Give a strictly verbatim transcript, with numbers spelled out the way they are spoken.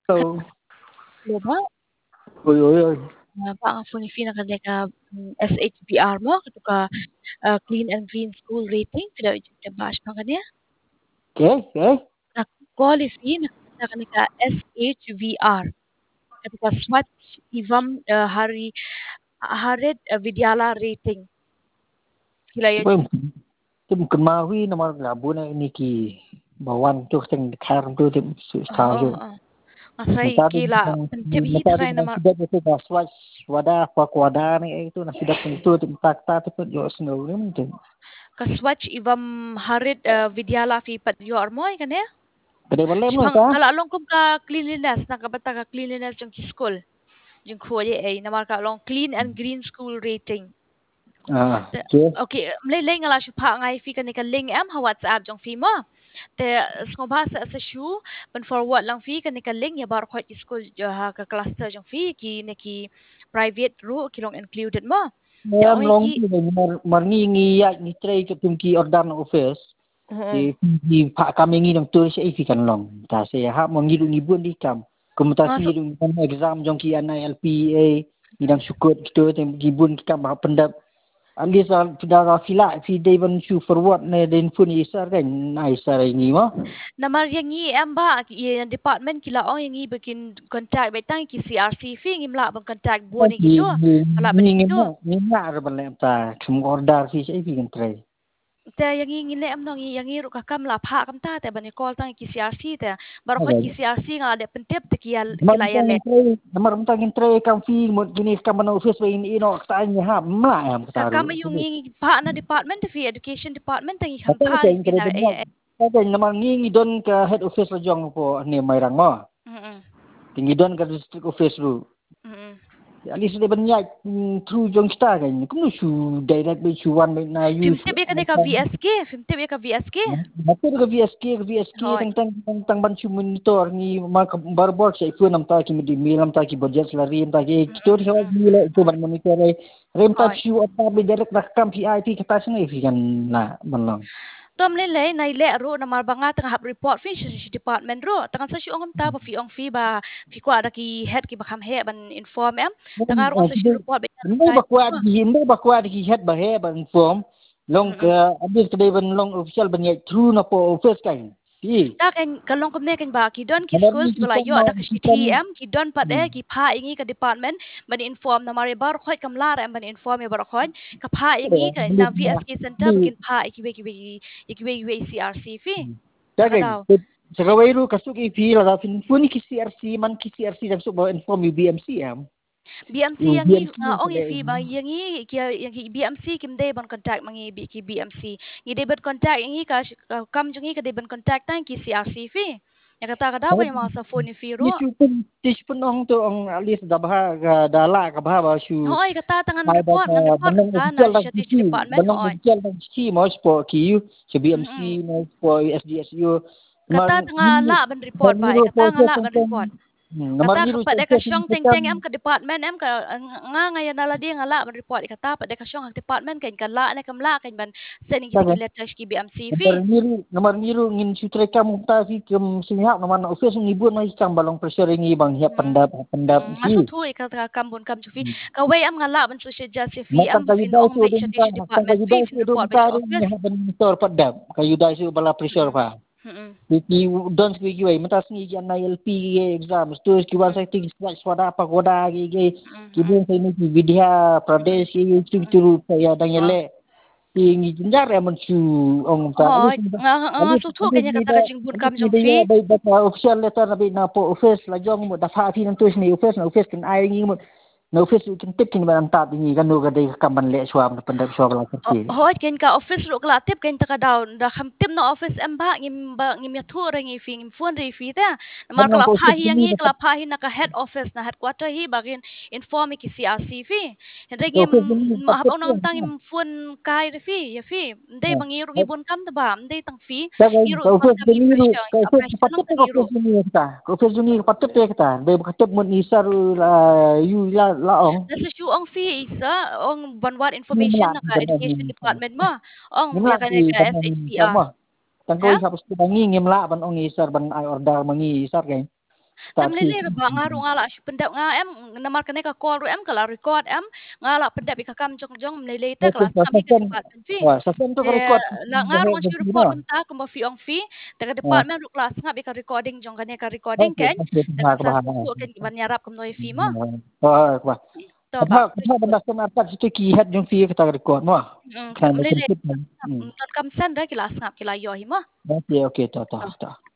Hello. Hello ba? Uy, uy, uy. Ah, baka phone fee na kada ka S H B R mo kato ka ah, Clean and Green School Rating pila ujud bash pa kaniya. Okay, okay. Na quality na kada kani ka S H V R kato ka Swatch Evam ah, Hari Harid ah, Vidyala Rating pila Tiba ujud. tim kemahui nama labu na ini ki bawan tu teng kharam tu tim Oh, staju. oh, oh. Masay Mata tu kila pentip hi mata tu takay dengan nama sudah itu baswas wada apa wada ni itu nasi dah itu tim tak tak tu pun jo snow ni mungkin. ka Swatch Evam Harid ah, Vidyala fi pat yo armoy kaniya. Kedai balai mana Sipang ta? kalau along kum ka cleanliness na kabata ka cleanliness yung school. Yung kuya ay namar ka long clean and green school rating. Ah, Te- okay. Okay, mlay lay nga la siya pa ngay fi ka ni ka link am ha WhatsApp jong fi mo. Te sko ba sa sa shoe pan forward lang fi ka ni ka link ya bar ko school jo ha ka cluster jong fi ki ni ki private ro ki long included mo. Te Em oi long ki tu mar mar ni ngi ya ni tray ke tim ki order na office. Thì Oo. thì Pak kami ngi dong tu sẽ ikan long. Ta se ha mo ngi du ngi bun di kam. Ah, Komutasi so, du ngi exam jong ki anai L P A ni dang sukut gitu tem di bun ki kam ha pendap. Alis al pidara fila fi day ban su forward ne den pun isar kan na isar ini mo. namar yang i am ba ki yang department kila ong yang i bikin contact betang ki C R C fi ngimla bang contact bo ni Di gitu. Kala ba ni ni ngi gitu. na ni na ar ban le ta kum order fi sẽ ikan tray. Te yang i ngile am nong yang i ru ka kam la pha kam ta te ban call tang ki C R C te bar khot ki Okay. C R C nga de pentep te ki yal Namar kila mtang yale. tray, namar mtang tray kam fi mo gini kam na office ba ini ino ta nya ha ma am Ka taru. kam yung i pha na department te fi education department tang i ham Kata pha saya ni fi ingkari na banyak. eh eh. Kata nama ngi don ke head office lo jong po ni mai rang mo. Mm. Tinggi don ke district office lu. Mm. Ali sudah banyak through jong sta kan. Kamu su direct be su one by na you. Film tip ya ka ka V S K, film tip ya ka V S K. Betul ke V S K ke V S K Hoy. tentang tentang ban su monitor ni mak barbor saya pun nam ta ki di milam ta ki budget lari ta ki Mm. kita dia ni le itu ban monitor ai. Rem ta Hoy. su apa be direct rakam P I P kata sini kan na belum. Tom le le nai le ro na mar banga tang hab report fi shi department ro tang sa shi ong ta ba fi ong fi ba fi kwa da ki head ki ba kham he ban inform em tang ro sa shi report be Hindi kai ba kuat ko. di hindi ba kuat di het ba he ba inform long Mm. ke abis kedai ban long official ban yai true na po office kan ti Ta kan kalong kom ne kan ba ki don ki namar school ni ki bala kita yo ma da ka shi kita T M ki don pat e ki pha ingi ka department ban inform na mari bar khoi kam la ra ban inform e bar khoi ka pha ingi ka beli na V S K center beli bakin pha ki be ki be ki be ki be C R C fi ta ka kan daw. sagawai ru kasuk i pi la fin pun ki C R C man ki C R C dak su ba inform U B M C am B M C U yang i B M C nga ong i sele fi ba yang i kia yang i B M C kim day ban contact mangi bi ki B M C ngi day ban contact yang i ka ka- kam jung i ka day ban contact tang ki C R C fi ya kata ka daw ba yung mga sa phone ni fi ro isu pun isu pun ong tu ong alis dah bah dala ka bah ba su hoy kata tangan Hai report ngan bata report banang kata na official dah siya teacher sisi, department banang hoy official dah sisi mau sport K U, se B M mm C mau sport S D S U, kata namar tanga ni la ban report ba namar ni kata nga proses la ban tentang report namar kata ni ka pa de ka proses syong teng tentang teng em ka department em ka nga ngayon na la di nga la ban report kata pa de ka syong ang department kan ka la na kam la kan ban sending ki kan letter ki B M C fi namar ni namar ni ngin sutre kamu ta fi kem singhap namar na office ni buat mai cang balong pressure ni bang hiap Mm. pendap pendap Mm, si masu tu ka ka kambun kam tu fi ka way am nga la ban su she just fi am Makan bu kayu fin dai ong tu mai dum shati ta shi tang department kayu fi dai fin tu dum report ba ta ki ri ni office. ha ben motor padam kayu dai su bala pressure Mm. fa Mm. Ki don ki ki wai mata sni ki na L P exam stu ki wan Mm. sai tik swada pa goda ki ki ki Mm. bun sai ni ki vidya Mm. pradesh ki tu Mm. tu pa ya dang Oh. yele ki ngi jinjar ya man su ong ta ali Hoy, nga nga ali nga tu tu ali kanya ni kata da ka jingbun ali kam ni jong da ya fi. bai ba official letter na bi na po office la jong mo da fa fi nan tu ni office na office kan ai ngi mo na office kan tik kin ban ta ni kan no ga dai kaman le swam na pandap swam la Oh, ki hoy ken ka office ro kala tip ken taka daw da kham tip na office em ba ngim ba ngim ya thu re ngi fi ngim phone re fi ta mar Memang kala pha proses hi ini yangi dapat kala pha hi na ka head office na headquarter hi bagin inform ki C R C fi hende ngim proses ini ma hab patut ong pun. nam tang ngim phone kai re fi ya fi ndai bangi ro ngi Nah, bon kam ta ba ndai tang fi Jangan ngi ro kau ban first kam ini dulu, impression kau first impression patut lang tu kau tang ro first ini kita, kau first ini patut tu kita, dia patut mun isar la you la laong, nasa shu ong fi isa ong banwat ni information melak na ka dengan education ni, department mo ong ni ya melak ka di ka dengan ni S H P R sama. Tang kau ha habis tu bangi ni melak ban ong isar ban ai order mangi isar kan. tak Tam si. lele ba ngaru ngala shu pendap nga em namar kene ka call ru em kala record em ngala pendap ika kam jong jong lele ta kelas kami ke Sasan, depan fi. wah, sasan tu Te record la ngaru bahaya shu betul report no. benta ke ma fi ong fi te ke Ah, depan mem ru kelas ngap ika recording jong kene ka recording okey, ken okey, te bah, ke bah. satu su ken ban nyarap ke noi fi mo. Oh, wah. To ba. Kadang kadang benda sen apa situ kihat jong fi kita record no. Mm, Kan lele betul. Hmm. tan kam sen da kelas ngap kila yo hi mo. Okey, okey, tahu tahu To. tahu.